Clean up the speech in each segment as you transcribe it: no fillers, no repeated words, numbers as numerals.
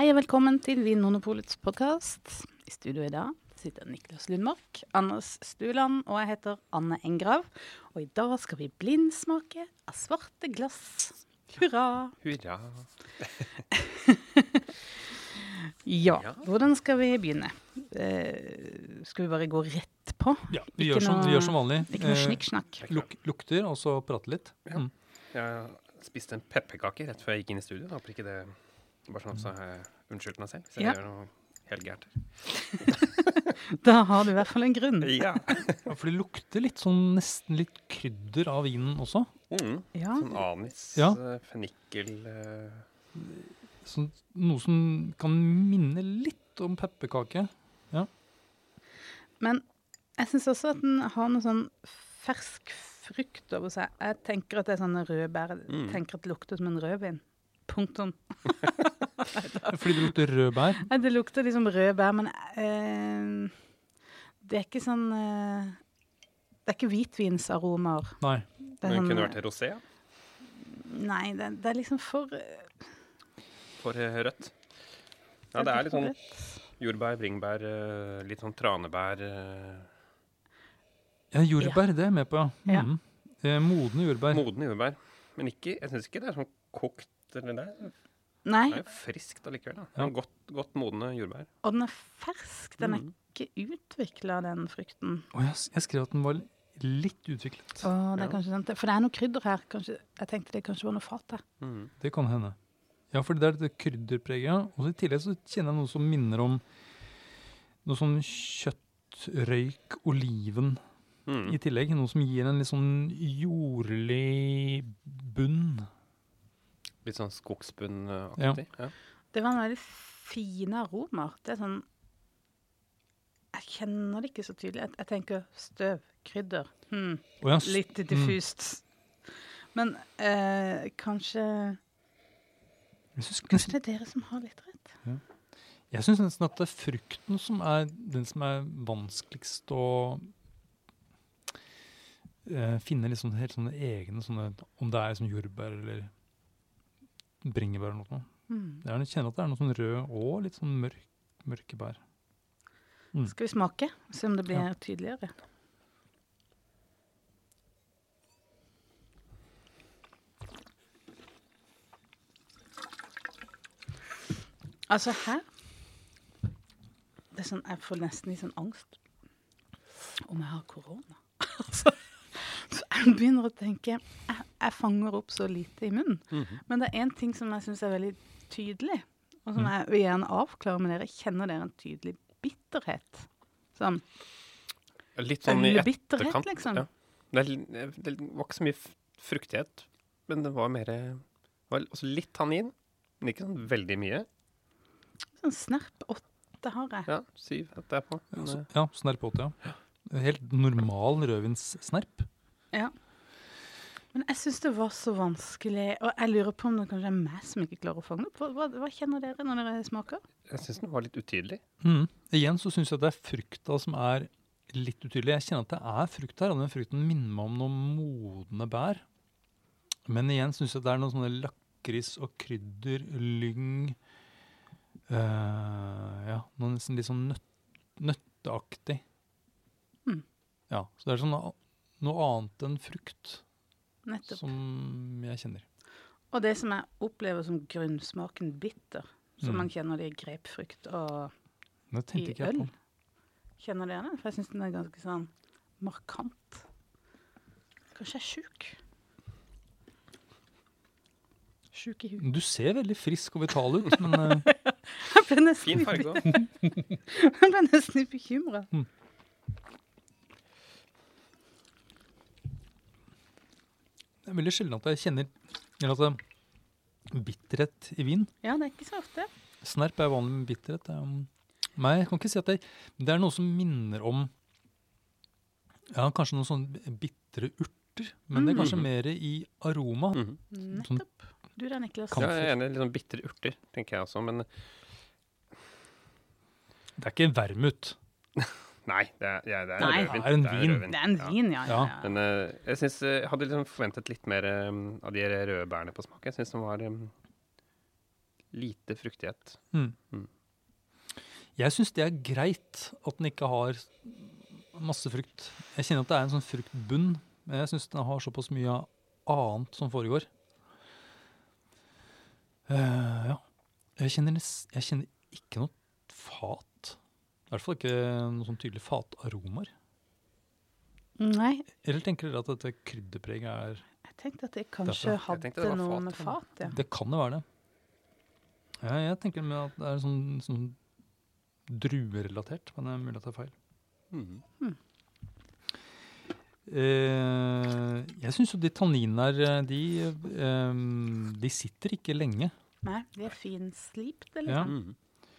Hei og velkommen til Vinmonopolets podcast. I studio I dag sitter Niklas Lundmark, Anders Stuland og jeg heter Anne Engrav. Og I dag skal vi blindsmake av svarte glass. Hurra! Hurra! Ja, hvordan skal vi begynne? Skal vi bare gå rett på? Ja, vi gjør som vanlig. Ikke noe snikksnakk. Lukter, og så prate litt. Ja. Jeg spiste en pepperkake rett før jeg gikk inn I studio. Håper ikke det bare sånn så har jeg unnskyldt meg selv. Så jeg gjør noe helt gærent. Da har du I hvert fall en grunn. Ja. Ja, for det lukter litt sånn, nesten litt krydder av vinen også. Ja. Sånn anis, fennikel. Sånn, noe som kan minne litt om pepperkake. Ja. Men jeg synes også at den har noe sånn fersk frukt over seg. Jeg tenker at det sånne rødbær. Jeg tenker at det lukter som en rødvin. Punktum. Fordi det lukter rødbær? Nei, det lukter liksom rødbær, men det ikke sånn... det ikke hvitvinsaromer. Nei. Men kunne det vært rosé? Nei, det liksom for... For rødt. Ja, det litt sånn jordbær, bringebær, litt sånn tranebær. Ja, jordbær, det med på, ja. Modne jordbær. Modne jordbær. Men ikke, jeg synes ikke det sånn kokt eller det. Nei. Det jo friskt allikevel da. Ja. Godt modne jordbær. Og den fersk, den ikke utviklet, den frukten. Og jeg skrev at den var litt utviklet. Det kanskje sant. For det noe krydder her. Kanskje, jeg tenkte det kanskje var noe fat her. Det kan hende. Ja, for det det krydderpreget. Og så I tillegg så kjenner jeg noe som minner om noe sånn kjøtt, røyk, oliven I tillegg. Noe som gir en litt sånn jordlig bunn. Litt sånn skogsbunnaktig. Ja. Det var en veldig fine aromer. Det sånn... Jeg kjenner det ikke så tydelig. Jeg tenker støv, krydder. Litt diffust. Men kanskje... Kanskje det dere som har litt rett. Ja. Jeg synes nesten at det frukten som den som vanskeligst å finne litt sånne, helt sånne egne, sånne, om det sånn jordbær eller bringebær eller noe. Jeg kjenner at det noe sånn rød og litt sånn mørke bær. Skal vi smake? Se om det blir tydeligere. Altså her, det sånn, jeg får nesten litt sånn angst om jeg har korona. Så jeg begynner å tenke, jeg fanger opp så lite I munnen. Men det en ting som jeg synes veldig tydelig, og som jeg vil gjerne avklare med dere. Kjenner dere en tydelig bitterhet? Sånn, litt sånn I bitterhet, etterkant. Liksom. Ja. Det var ikke så mye fruktighet, men det var mer, det var også litt tannin, men ikke sånn veldig mye. Sånn snerp 8 har jeg. Ja, 7 etter på. Ja, snerp 8, ja. Helt normal rødvinssnerp. Ja. Men jeg synes det var så vanskelig, og jeg lurer på om det kanskje meg som ikke klarer å fange opp. Hva kjenner dere når dere smaker? Jeg synes den var litt utydelig. Igjen så synes jeg at det frukta som litt utydelig. Jeg kjenner at det frukt her, og den frukten minner meg om noen modne bær. Men igjen synes jeg det noen sånne lakris og krydder, lyng, noe nesten litt sånn nøtteaktig. Ja, så det sånn noe annet enn frukt. Nettopp. Som jeg kjenner. Og det som jeg opplever som grunnsmaken bitter, som man kjenner det I grepfrukt og I øl. Kjenner dere det? For jeg synes den ganske sånn markant. Kanskje jeg syk. Syk I huet. Du ser veldig frisk og vital ut, men... Jeg ble nesten Fin farge også. Jeg ble nesten litt bekymret. Det veldig sjelden at jeg kjenner at bitterhet I vin. Ja, det ikke så ofte. Snerp vanlig med bitterhet. Nei, jeg kan ikke si at det noe som minner om kanskje noen sånne bittre urter, men det kanskje mer I aroma. Nettopp. Du da, Niklas? Ja, jeg enig, litt sånn bittre urter, tenker jeg også, men... Det ikke en vermut. Nei, det er Nei, rødvin. Det en vin. Det en vin, ja. Men jeg synes, jeg hadde liksom forventet litt mer av de røde bærene på smak. Jeg synes den var Lite fruktighet. Jeg synes det er greit at den ikke har masse frukt. Jeg kjenner at det er en sånn fruktbunn, men jeg synes den har såpass mye annet som foregår. Ja. Jeg kjenner ikke noe fat. I hvert fall ikke noe sånn tydelig fataromer. Nei, Eller tenker dere at dette krydderpreget er... jeg tenkte at det kanskje Jeg tenkte det hadde var noe fat, med fat, ja. Det kan jo være det. Ja, jeg tenker med at det er sånn druerelatert, men det er mulig at det er feil. Jeg synes jo de tanninene her, de sitter ikke lenge. Nei, det er finslipt, Ja. liksom.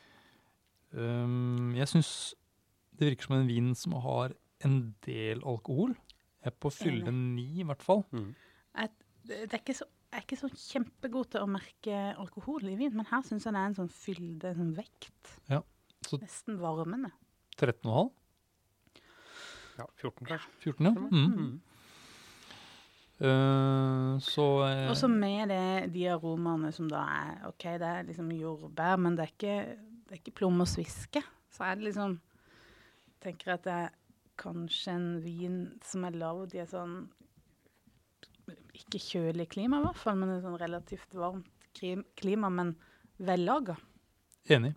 Jeg synes det virker som en vin som har en del alkohol. Jeg er på fylle 9 i hvert fall. Jeg er ikke så kjempegod til å merke alkohol i vin, men her synes jeg det er en sånn fylde, en sånn vekt. Ja, så Nesten varmende. 13,5? Ja, 14 kanskje. 14, ja. Og så med de aromaene som da er, ok, det er liksom jordbær, men det er ikke plomme og sviske. Så er det liksom, tenker jeg at det er kanskje en vin som er lavet i et sånn, ikke kjølig klima i hvert fall, men et sånn relativt varmt klima, men vellaget. Enig.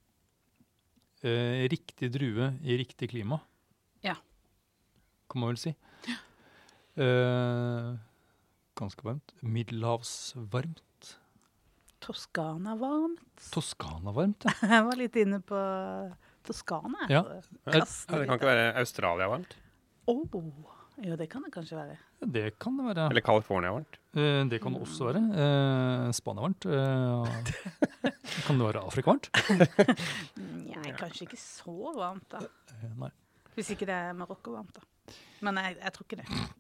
Riktig drue i riktig klima. Ja. Kan man vel si. Ganske varmt. Middelhavsvarmt. Toskana-varmt. Toskana-varmt, ja. Jeg var litt inne på Toskana. Ja. Ja, det kan ikke være Australia-varmt. Jo, det kan det kanskje være. Det kan det være. Eller California-varmt. Det kan det også være. Spania-varmt. Kan det være Afrika-varmt? Nei, kanskje ikke så varmt da. Nei. Hvis ikke det er Marokko-varmt da. Men jeg tror ikke det.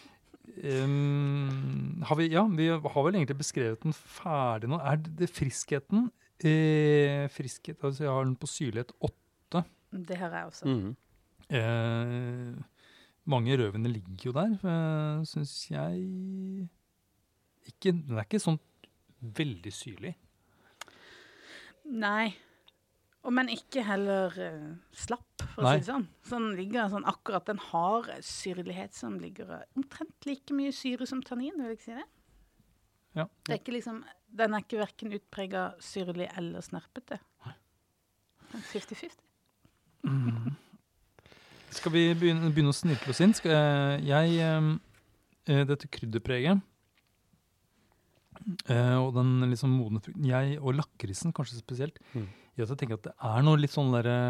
Vi har vel egentlig beskrevet den ferdig nå. Er det friskheten? Friskhet, altså jeg har den på syrlighet 8. Det har jeg også. Mange rødviner ligger jo der, synes jeg. Den er ikke sånn veldig syrlig. Nei. Men ikke heller slapp, for å si det sånn. Så den ligger sånn akkurat, den har syrlighet som ligger omtrent like mye syre som tannin, vil jeg si det. Ja. Det er ikke liksom, den er ikke hverken utpreget syrlig eller snerpete. 50-50. Skal vi begynne å snirkle oss inn? Dette krydderpreget, og den liksom modne frukten, og lakrisen kanskje spesielt, jeg tenker at det er noe litt sånn der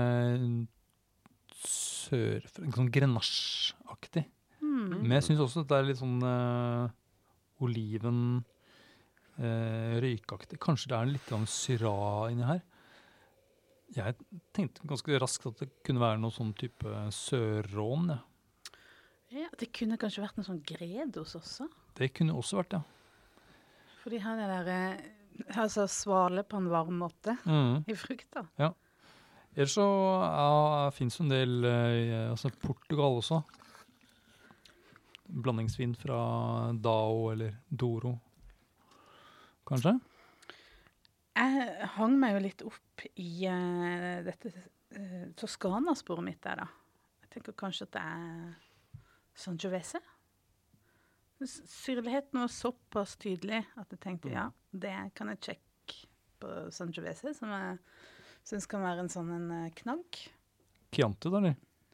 sånn grenasjeaktig. Men jeg synes også at det er litt sånn oliven, røykaktig. Kanskje det er litt syra inni her. Jeg tenkte ganske raskt at det kunne være noe sånn type sørrån, ja. Ja, det kunne kanskje vært noe sånn gredos også. Det kunne også vært, ja. For de har det der, altså svale på en varm måte i frukta. Ja. Ellers så finnes jo en del, altså Portugal også. Blandingsvin fra Dao eller Douro, kanskje? Jeg hang meg jo litt opp i dette Toskana-sporet mitt der da. Jeg tenker kanskje at det er Sangiovese. Syrligheten var såpass tydelig at jeg tenkte, ja, det kan jeg sjekke på Sangiovese, som jeg synes kan være en sånn knagg. Chianti da, eller?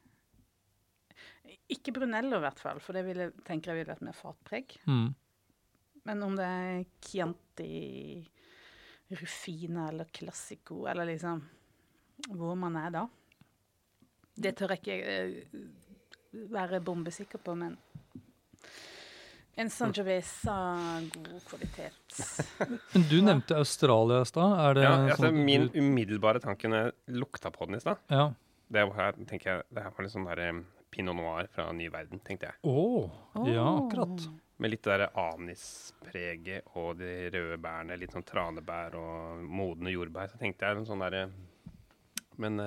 Ikke Brunello i hvert fall, for det tenker jeg ville vært mer fatpreg. Men om det er Chianti, Rufina eller Classico, eller liksom hvor man er da. Det tør jeg ikke være bombesikker på, men en Sangiovese god kvalitet. Men du nevnte Australia i sted. Ja, altså min umiddelbare tanke når jeg lukta på den i sted, ja. Det var litt sånn der Pinot Noir fra Ny Verden, tenkte jeg. Ja, akkurat. Med litt der anispreget og de røde bærene, litt sånn tranebær og modne jordbær, så tenkte jeg en sånn der, men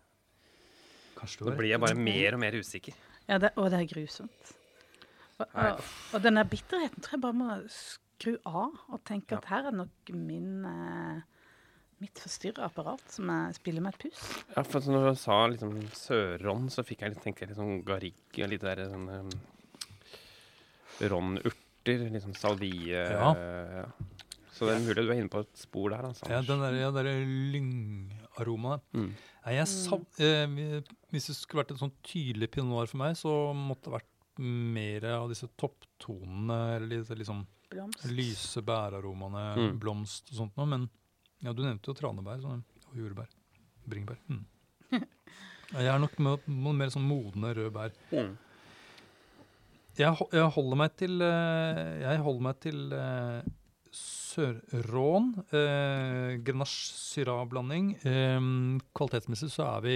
nå blir jeg bare mer og mer usikker. Ja, det er grusomt. Og denne bitterheten tror jeg bare må skru av og tenke at her er nok min mitt forstyrreapparat som jeg spiller med et pus. Ja, for når du sa liksom Sør-Ron, så fikk jeg litt sånn garrigue, litt der sånn Ron-urter, liksom salvie. Ja. Så det mulig du inne på et spor der, altså. Ja, den der lyngaromaen. Hvis det skulle vært en sånn tydelig pinot noir for meg, så måtte det vært mer av disse topptonene, eller disse liksom lyse bæraromaene, blomst og sånt noe, men ja, du nevnte jo tranebær og jordbær, bringebær. Jeg er nok med mer sånn modne røde bær. Jeg holder meg til Sør-Ron, Grenache Syrah-blanding. Kvalitetsmessig så er vi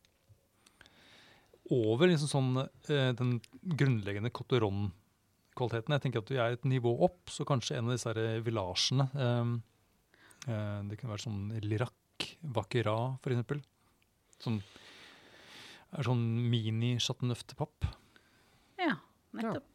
over liksom sånn, den grunnleggende Cotteron-kvaliteten. Jeg tenker at vi er et nivå opp, så kanskje en av disse her villasjene. Det kunne være sånn Lirac, Vaquera for eksempel, som er sånn mini-chateauneuf-papp. Ja, nettopp.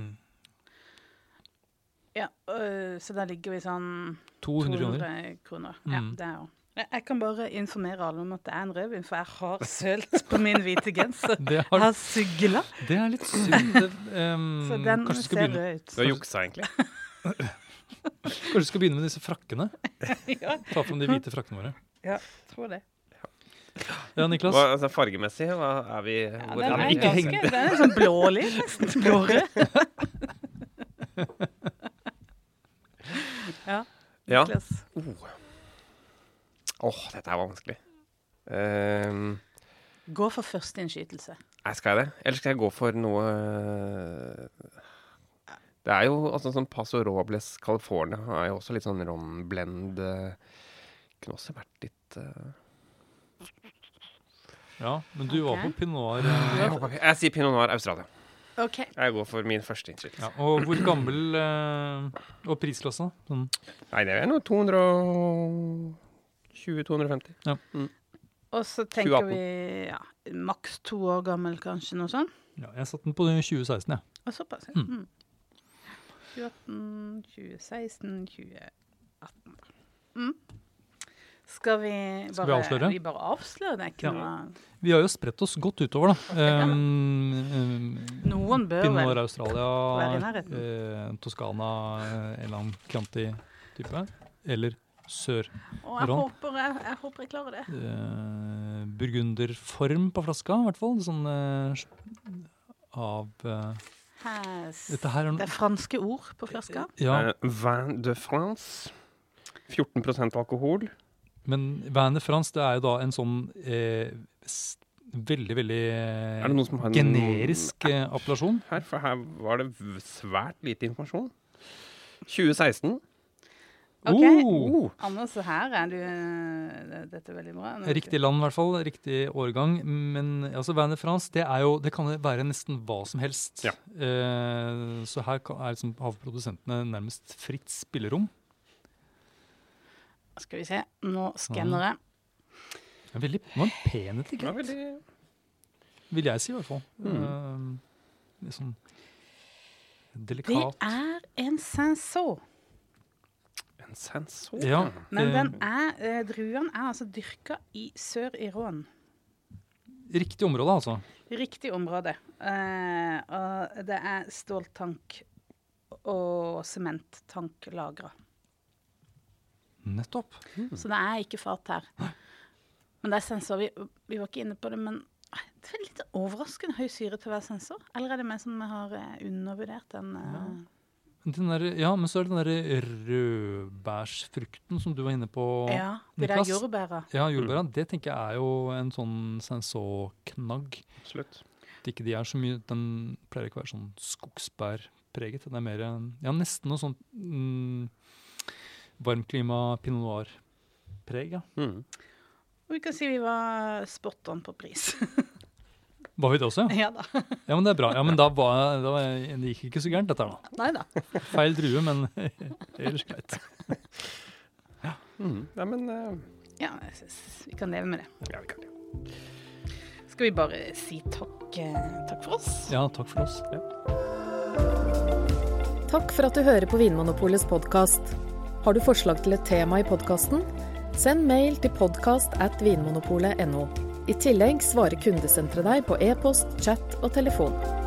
Ja, så der ligger vi sånn 200 kroner. Ja, det er jo. Jeg kan bare informere alle om at det er en rødvin, for jeg har sølt på min hvite genser. Jeg har sygla. Det er litt synd. Så den ser rød ut. Du har juksa egentlig. Kanskje du skal begynne med disse frakkene? Ja. Ta frem de hvite frakkene våre. Ja, tror det. Ja, Niklas? Altså, fargemessig, hva er vi? Ja, den er sånn blålig, nesten blårød. Ja, Niklas. Dette er vanskelig. Gå for første innskytelse. Skal jeg det? Eller skal jeg gå for noe... Det er jo altså sånn Paso Robles California er jo også litt sånn ron-blend. Kunne også vært litt... Ja, men du var på Pinot Noir. Jeg sier Pinot Noir Australia. Ok. Jeg går for min første innskytelse. Ja, og hvor gammel og prisklasse? Sånn. Nei, det er noe 220-250. Ja. Og så tenker vi maks 2 år gammel, kanskje, noe sånt? Ja, jeg satte den på 2016, ja. Og såpass, ja. 2018, 2016, 2018. Skal vi avsløre? Vi bare avsløre det, ikke noe... Vi har jo spredt oss godt utover, da. Noen bør Pinot Noir være i Australia, nærheten. Toscana, en eller annen Chianti-type, eller Sør-Ron. Jeg håper jeg klarer det. Burgunderform på flaska, i hvert fall. Sånn av... Det er franske ord på flaska. Ja. Vin de France, 14% alkohol. Men Vin de France, det er jo da en sånn veldig, veldig generisk appellasjon. For her var det svært lite informasjon. 2016. Ok, Anders, så her er du... Dette er veldig bra. Riktig land i hvert fall, riktig årgang. Men altså, Vin de France, det kan være nesten hva som helst. Ja. Så her liksom, har produsentene nærmest fritt spillerom. Skal vi se, nå skanner jeg. Det var en pen etikett. Vil jeg si i hvert fall. Liksom delikat. Det er en Cinsault. En Cinsault? Ja. Men druen er altså dyrket i Sør-Iran. Riktig område, altså. Riktig område. Og det er ståltank og sementtanklagret. Nettopp. Så det er ikke fat her. Men det er sensor. Vi var ikke inne på det, men det er litt overraskende høy syre til å være sensor. Eller er det meg som har undervurdert den? Men så er det den der rødbærsfrukten som du var inne på, Ja, det Niklas. der jordbæra. Ja, jordbæra. Det tenker jeg er jo en sånn sensor-knagg. Absolutt. Det ikke de er så mye, den pleier ikke å være sånn skogsbærpreget. Det er mer, nesten noe sånt varmklima Pinot Noir-preg, ja. Og vi kan si vi var spot on på pris. Var vi det også? Ja da. Ja, men det er bra. Ja, men det gikk ikke så gærent dette her da. Neida. Feil drue, men ellers greit. Ja, men... Ja, jeg synes vi kan leve med det. Ja, vi kan det. Skal vi bare si takk for oss? Ja, takk for oss. Ja. Takk for at du hører på Vinmonopolets podcast. Har du forslag til et tema i podcasten? Send mail til podcast@vinmonopolet.no. I tillegg svarer kundesenteret deg på e-post, chat og telefon.